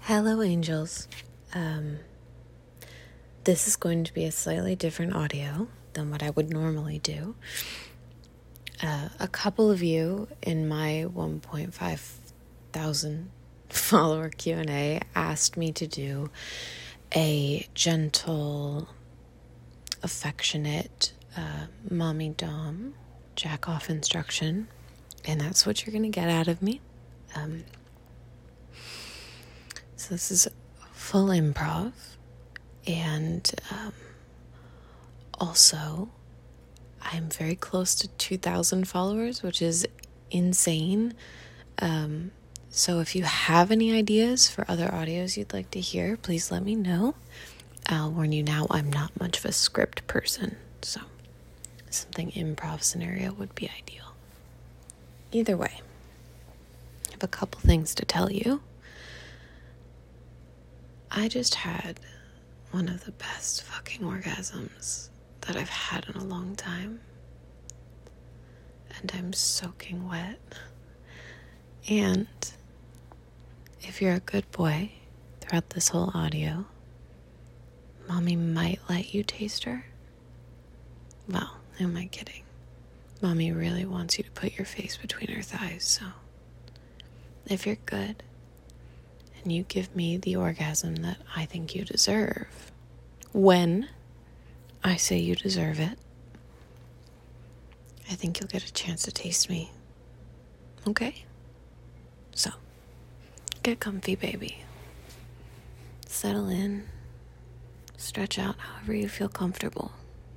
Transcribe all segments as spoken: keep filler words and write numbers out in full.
Hello, angels. Um, this is going to be a slightly different audio than what I would normally do. Uh, a couple of you in my one point five thousand follower Q and A asked me to do a gentle, affectionate, uh, mommy dom jack off instruction, and that's what you're going to get out of me. Um, so this is full improv, and um, also I'm very close to two thousand followers, which is insane. Um, so if you have any ideas for other audios you'd like to hear, please let me know. I'll warn you now, I'm not much of a script person, so something improv scenario would be ideal. Either way, I have a couple things to tell you. I just had one of the best fucking orgasms that I've had in a long time. And I'm soaking wet. And if you're a good boy throughout this whole audio, Mommy might let you taste her. Well, who am I kidding? Mommy really wants you to put your face between her thighs, so if you're good and you give me the orgasm that I think you deserve, when I say you deserve it, I think you'll get a chance to taste me. Okay? So, get comfy, baby. Settle in. Stretch out however you feel comfortable.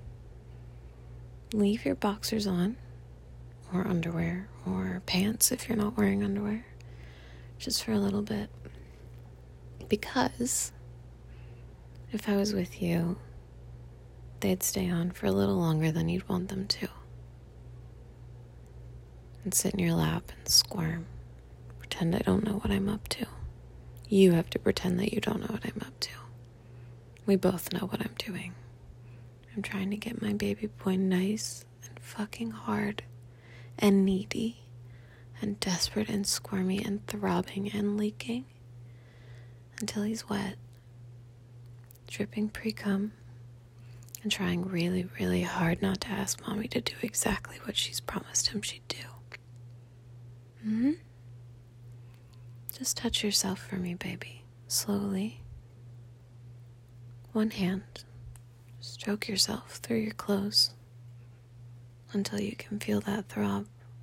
Leave your boxers on, or underwear, or pants if you're not wearing underwear, just for a little bit. Because if I was with you, they'd stay on for a little longer than you'd want them to. And sit in your lap and squirm. Pretend I don't know what I'm up to. You have to pretend that you don't know what I'm up to. We both know what I'm doing. I'm trying to get my baby boy nice and fucking hard and needy and desperate and squirmy and throbbing and leaking until he's wet, dripping pre-cum, and trying really, really hard not to ask Mommy to do exactly what she's promised him she'd do. Hmm? Just touch yourself for me, baby. Slowly. One hand. Stroke yourself through your clothes until you can feel that throb.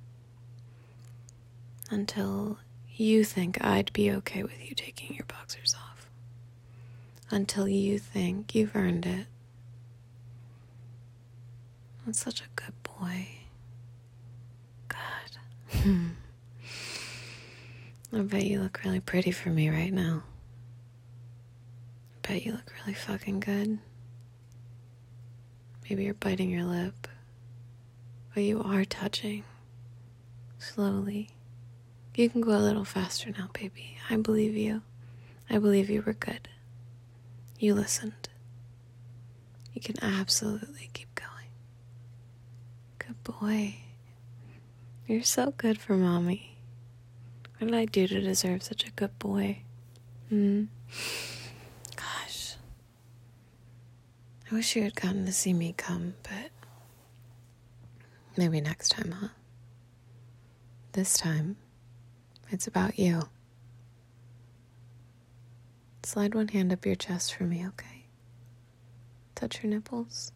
Until you think I'd be okay with you taking your boxers off. Until you think you've earned it. I'm such a good boy. God. I bet you look really pretty for me right now. I bet you look really fucking good. Maybe you're biting your lip, but you are touching. Slowly. You can go a little faster now, baby. I believe you. I believe you were good. You listened. You can absolutely keep going. Good boy. You're so good for Mommy. What did I do to deserve such a good boy? Hmm? Gosh. I wish you had gotten to see me come, but maybe next time, huh? This time, it's about you. Slide one hand up your chest for me, okay? Touch your nipples.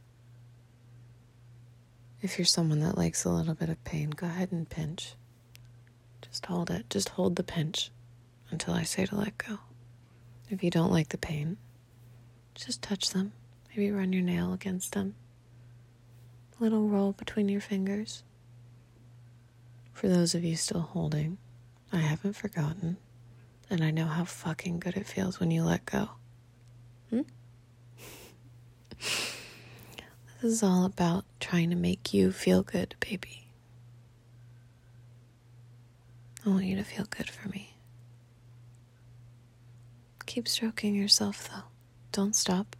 If you're someone that likes a little bit of pain, go ahead and pinch. Just hold it. Just hold the pinch until I say to let go. If you don't like the pain, just touch them. Maybe run your nail against them. A little roll between your fingers. For those of you still holding, I haven't forgotten, and I know how fucking good it feels when you let go. Hmm? This is all about trying to make you feel good, baby. I want you to feel good for me. Keep stroking yourself, though. Don't stop.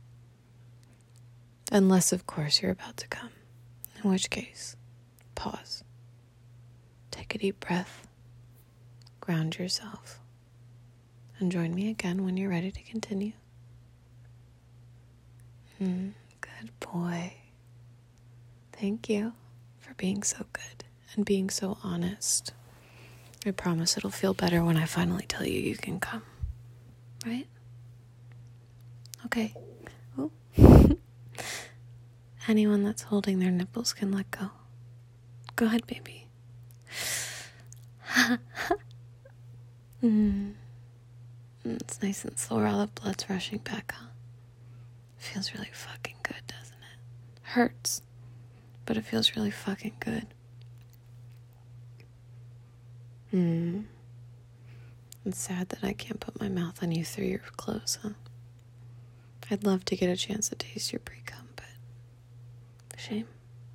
Unless, of course, you're about to come. In which case, pause. Take a deep breath. Ground yourself. and join me again when you're ready to continue. Mm, good boy. Thank you for being so good and being so honest. I promise it'll feel better when I finally tell you you can come. Right? Okay. Oh. Anyone that's holding their nipples can let go. Go ahead, baby. mm. It's nice and slow. All the blood's rushing back, huh? Feels really fucking good, doesn't it? Hurts, but it feels really fucking good. Hmm. It's sad that I can't put my mouth on you through your clothes, huh? I'd love to get a chance to taste your pre-cum, but shame.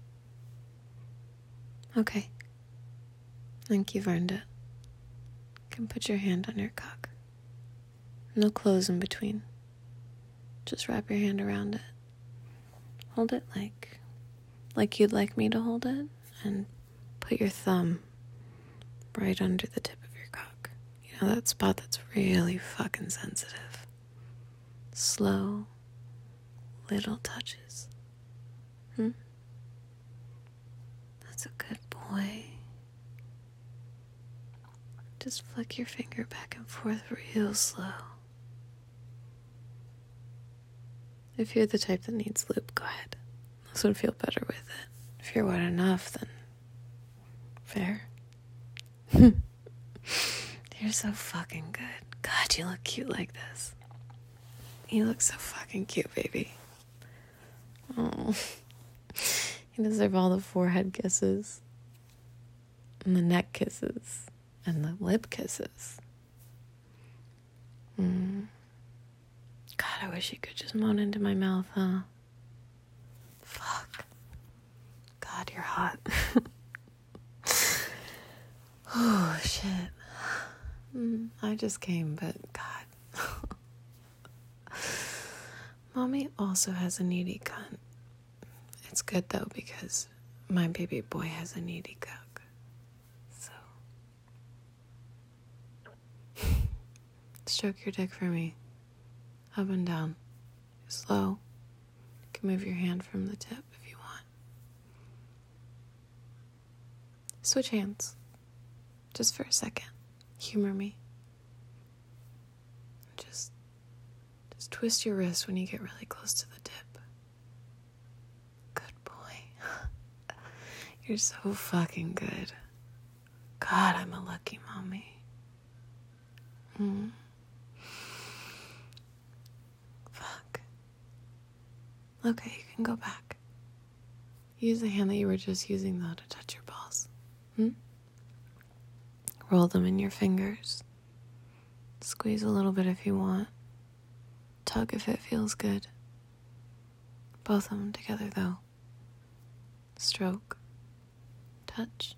Okay. I think you've earned it. You can put your hand on your cock. No clothes in between. Just wrap your hand around it. Hold it like, like you'd like me to hold it, and put your thumb right under the tip of your cock. You know, that spot that's really fucking sensitive. Slow, little touches. Hmm? That's a good boy. Just flick your finger back and forth real slow. If you're the type that needs lube, go ahead. This would feel better with it. If you're wet enough, then fair. You're so fucking good. God, you look cute like this. You look so fucking cute, baby. Oh. You deserve all the forehead kisses. And the neck kisses. And the lip kisses. Mm. God, I wish you could just moan into my mouth, huh? Fuck. God, you're hot. Oh, shit. Mm, I just came, but God. Mommy also has a needy cunt. It's good, though, because my baby boy has a needy cock. So. Stroke your dick for me. Up and down. Slow. You can move your hand from the tip if you want. Switch hands. Just for a second. Humor me. Just, just twist your wrist when you get really close to the tip. Good boy. You're so fucking good. God, I'm a lucky mommy. Hmm. Okay, you can go back. Use the hand that you were just using, though, to touch your balls. Hmm? Roll them in your fingers. Squeeze a little bit if you want. Tug if it feels good. Both of them together, though. Stroke. Touch.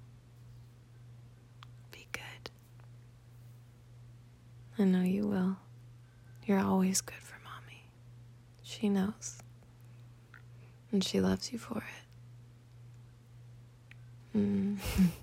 Be good. I know you will. You're always good for Mommy. She knows. And she loves you for it. Mm.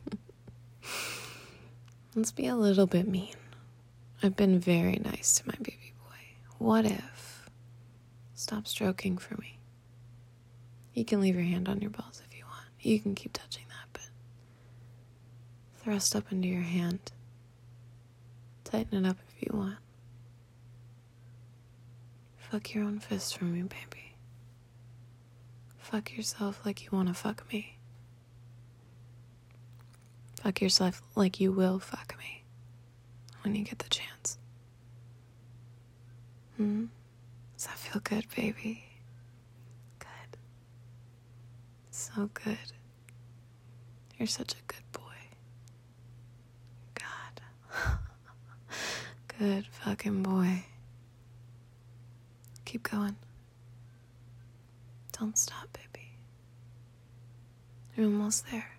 Let's be a little bit mean. I've been very nice to my baby boy. What if? Stop stroking for me. You can leave your hand on your balls if you want. You can keep touching that, but thrust up into your hand. Tighten it up if you want. Fuck your own fist for me, baby. Fuck yourself like you want to fuck me. Fuck yourself like you will fuck me when you get the chance. Hmm? Does that feel good, baby? Good. So good. You're such a good boy. God. Good fucking boy. Keep going. Don't stop, baby. You're almost there.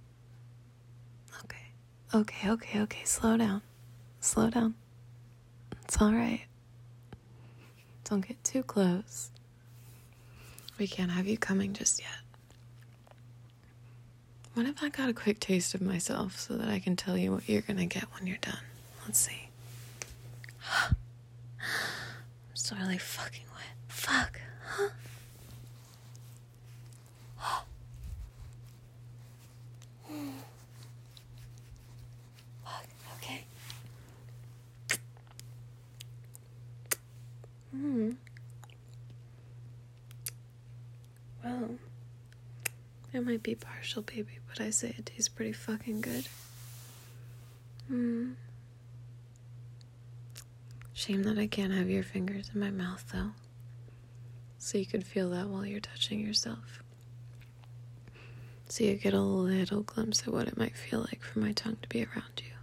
Okay. Okay, okay, okay. Slow down. Slow down. It's all right. Don't get too close. We can't have you coming just yet. What if I got a quick taste of myself so that I can tell you what you're gonna get when you're done? Let's see. Still really fucking wet. Fuck. Huh? Fuck. Okay. Hmm. Well, it might be partial, baby, but I say it tastes pretty fucking good. Hmm. Shame that I can't have your fingers in my mouth, though. So you could feel that while you're touching yourself. So you get a little glimpse at what it might feel like for my tongue to be around you.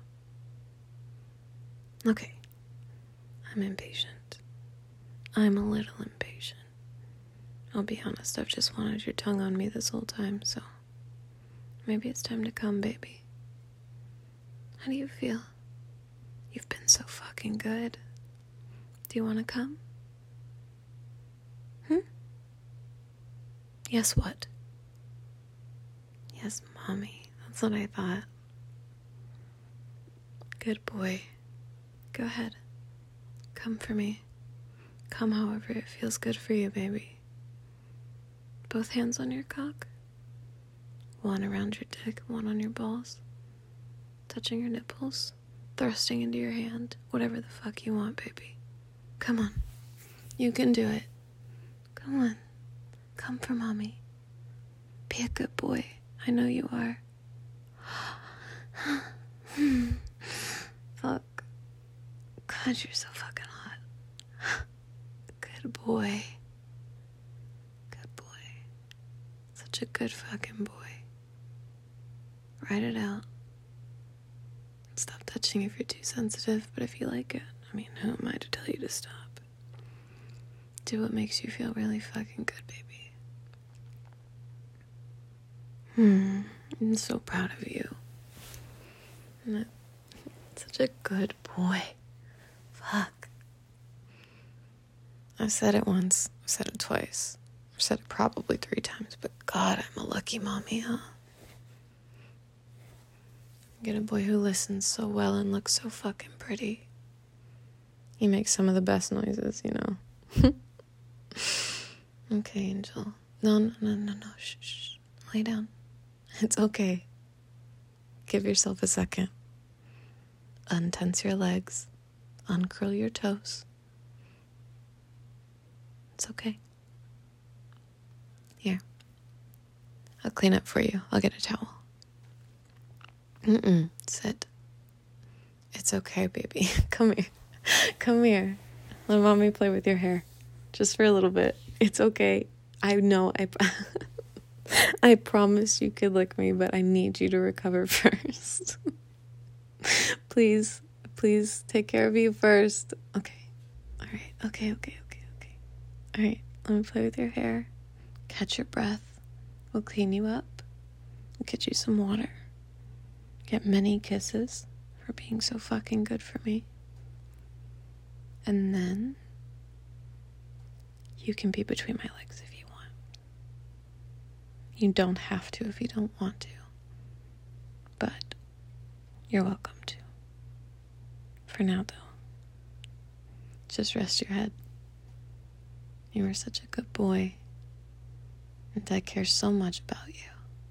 Okay. I'm impatient. I'm a little impatient. I'll be honest, I've just wanted your tongue on me this whole time, so maybe it's time to come, baby. How do you feel? You've been so fucking good. Do you want to come? Hmm? Yes, what? Yes, mommy. That's what I thought. Good boy. Go ahead. Come for me. Come however it feels good for you, baby. Both hands on your cock. One around your dick, one on your balls. Touching your nipples. Thrusting into your hand. Whatever the fuck you want, baby. Come on. You can do it. Come on. Come for mommy. Be a good boy. I know you are. Fuck. God, you're so fucking hot. Good boy. Good boy. Such a good fucking boy. Write it out. Stop touching if you're too sensitive, but if you like it, I mean, who am I to tell you to stop? Do what makes you feel really fucking good, baby. Hmm, I'm so proud of you. And such a good boy. Fuck. I've said it once, I've said it twice, I've said it probably three times, but God, I'm a lucky mommy, huh? Get a boy who listens so well and looks so fucking pretty. He makes some of the best noises, you know. Okay, Angel. No, no, no, no, no. Shh, shh. Lay down. It's okay. Give yourself a second. Untense your legs. Uncurl your toes. It's okay. Here. I'll clean up for you. I'll get a towel. Mm-mm. Sit. It's okay, baby. Come here. Come here. Let mommy play with your hair. Just for a little bit. It's okay. I know. I, I promise you could lick me, but I need you to recover first. Please. Please take care of you first. Okay. All right. Okay, okay, okay, okay. All right. Let me play with your hair. Catch your breath. We'll clean you up. We'll get you some water. Get many kisses for being so fucking good for me. And then you can be between my legs if you want. You don't have to if you don't want to. But you're welcome to. For now, though. Just rest your head. You are such a good boy. And I care so much about you.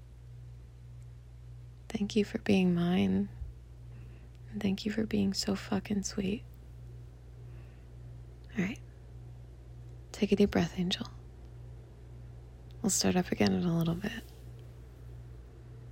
Thank you for being mine. And thank you for being so fucking sweet. Alright. Take a deep breath, Angel. We'll start up again in a little bit.